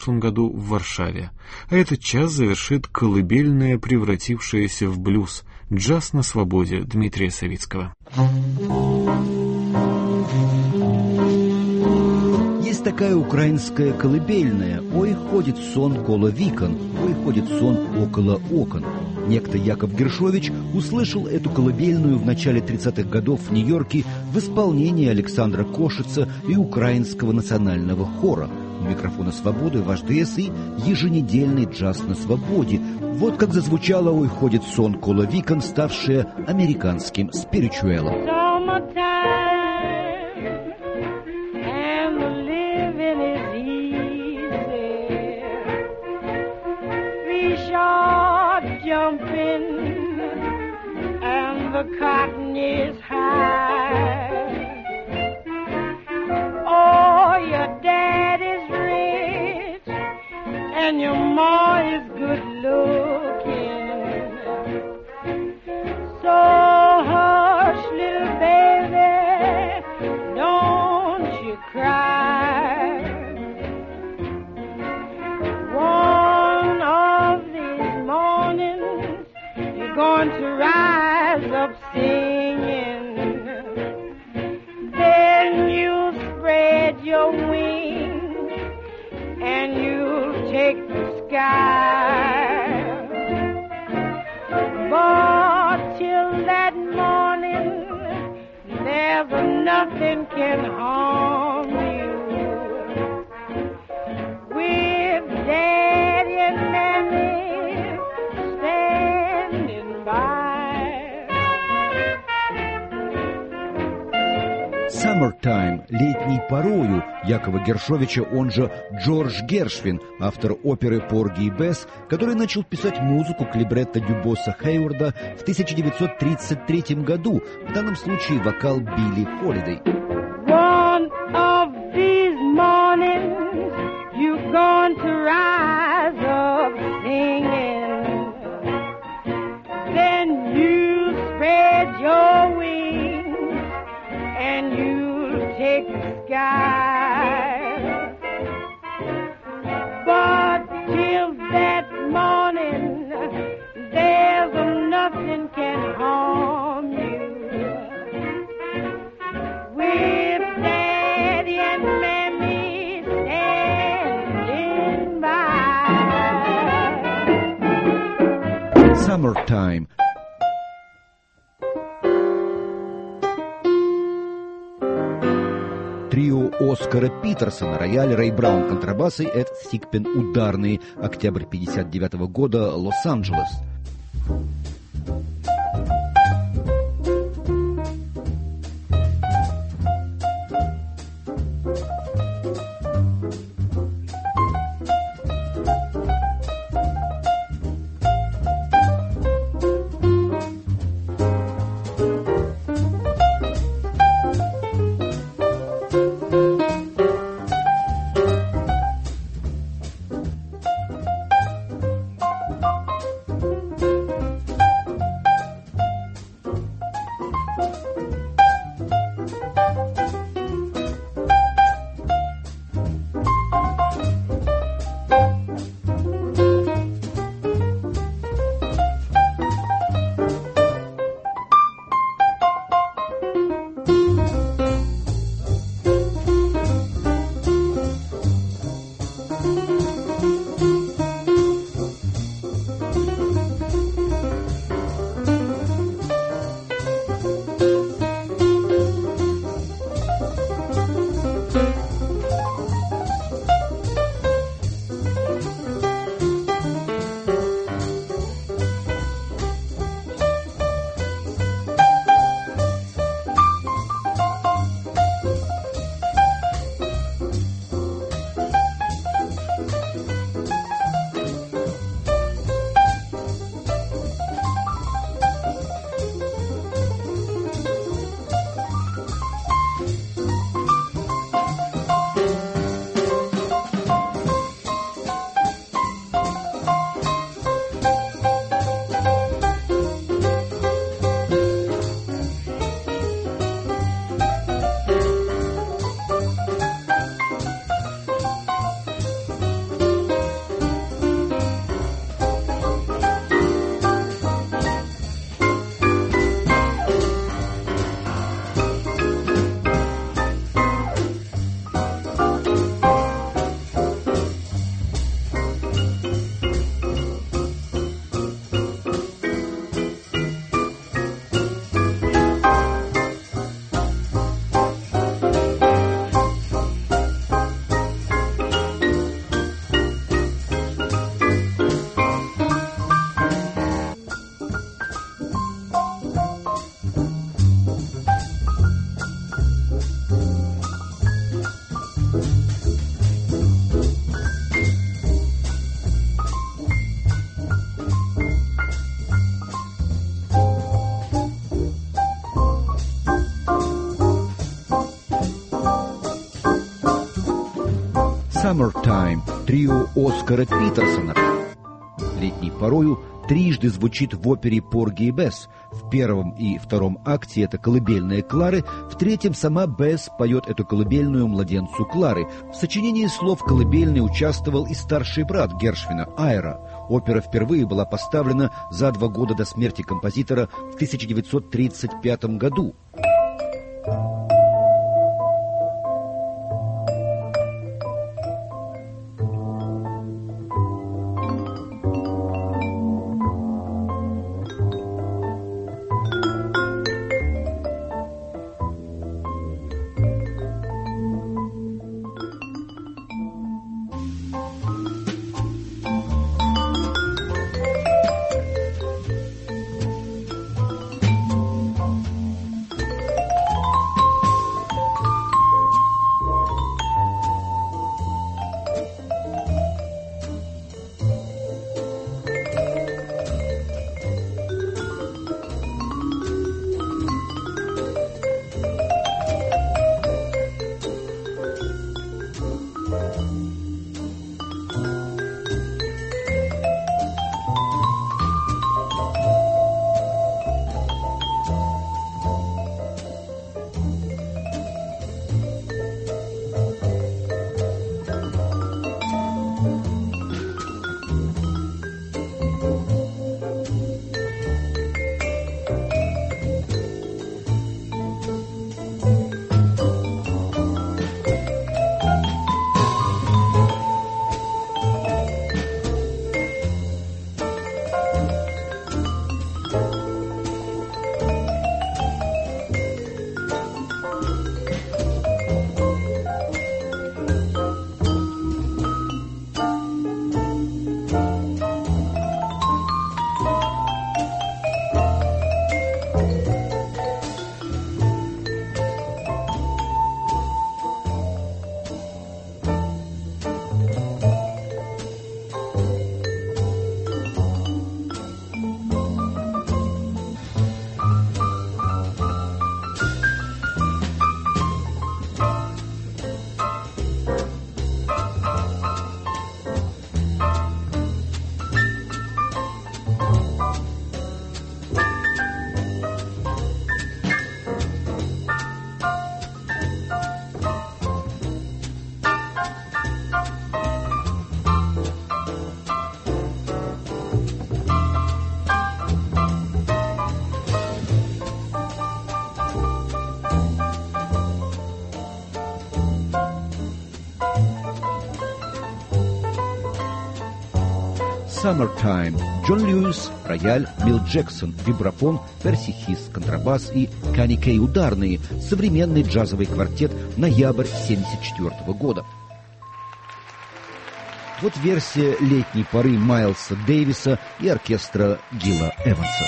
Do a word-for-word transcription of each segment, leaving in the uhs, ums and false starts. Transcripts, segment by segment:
прошлом году в Варшаве. А этот час завершит колыбельная, превратившаяся в блюз, джаз на свободе Дмитрия Савицкого. Есть такая украинская колыбельная «Ой, ходит сон коло вікон, ой, ходит сон около окон». Некто Яков Гершович услышал эту колыбельную в начале тридцатых годов в Нью-Йорке в исполнении Александра Кошица и Украинского национального хора. У микрофона «Свободы» ваш ДС и еженедельный джаз на свободе. Вот как зазвучало «Ой, ходит сон коло вікон», ставшее американским спиричуэлом. The cotton is high. Oh, your dad is rich and your ma is good looking. So hush, little baby, don't you cry. One of these mornings you're going to rise up singing, then you spread your wings and you take the sky. But till that morning, there's nothing can harm you. With Daddy and Mammy standing by. «Summertime» — «Летней порою» Якова Гершовича, он же Джордж Гершвин, автор оперы «Порги и Бесс», который начал писать музыку к либретто Дюбоса Хейворда в тысяча девятьсот тридцать третьем году, в данном случае вокал Билли Холидей. One of these mornings you're going to rise up singing, then you spread your wings and you'll take the sky. But till that morning, there's nothing can harm you. With Daddy and Mammy standing by. «Summertime». Трио Оскара Питерсона, рояль, Рэй Браун, контрабасы, Эд Сикпен, ударные, октябрь пятьдесят девятого года, Лос-Анджелес. Summertime, трио Оскара Питерсона. Летней порою трижды звучит в опере «Порги и Бесс». В первом и втором акте это колыбельная Клары, в третьем сама Бесс поет эту колыбельную младенцу Клары. В сочинении слов колыбельной участвовал и старший брат Гершвина, Айра. Опера впервые была поставлена за два года до смерти композитора в тысяча девятьсот тридцать пятом году. Summertime. Джон Льюис, рояль, Билл Джексон, вибрафон, Перси Хис, контрабас и Канни Кей ударные. Современный джазовый квартет, ноябрь семьдесят четвёртого года. Вот версия летней поры Майлса Дэвиса и оркестра Гила Эванса.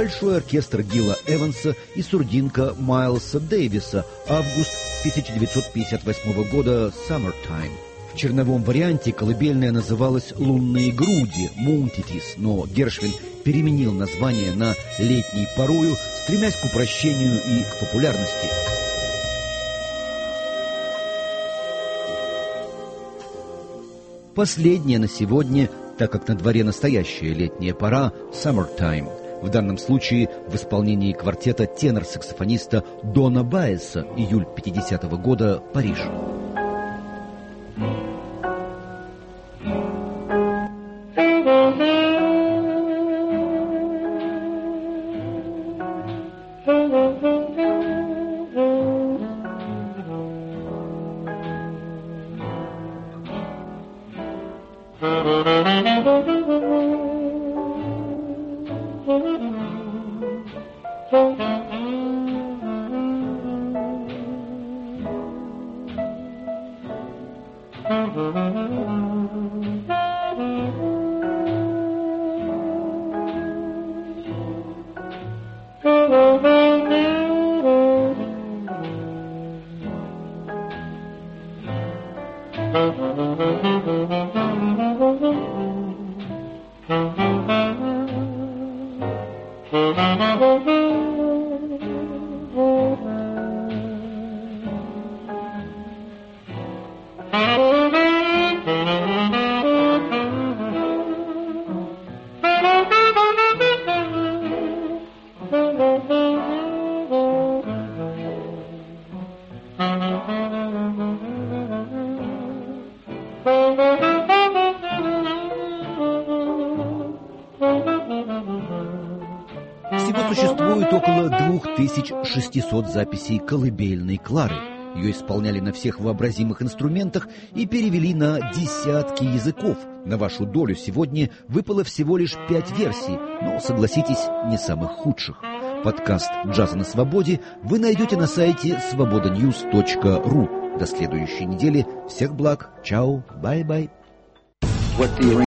большой оркестр Гила Эванса и сурдинка Майлса Дэвиса, август тысяча девятьсот пятьдесят восьмого года, «Summertime». В черновом варианте колыбельная называлась «Лунные груди» (Moon Titties), но Гершвин переменил название на «Летней порою», стремясь к упрощению и к популярности. Последняя на сегодня, так как на дворе настоящая летняя пора, «Summertime». В данном случае в исполнении квартета тенор-саксофониста Дона Баеса, июль пятидесятого года, Париж. Всего существует около двух тысяч шестисот записей колыбельной Клары. Ее исполняли на всех вообразимых инструментах и перевели на десятки языков. На вашу долю сегодня выпало всего лишь пять версий, но, согласитесь, не самых худших. Подкаст «Джаза на свободе» вы найдете на сайте свобода ньюс точка ру. До следующей недели. Всех благ. Чао. Бай-бай.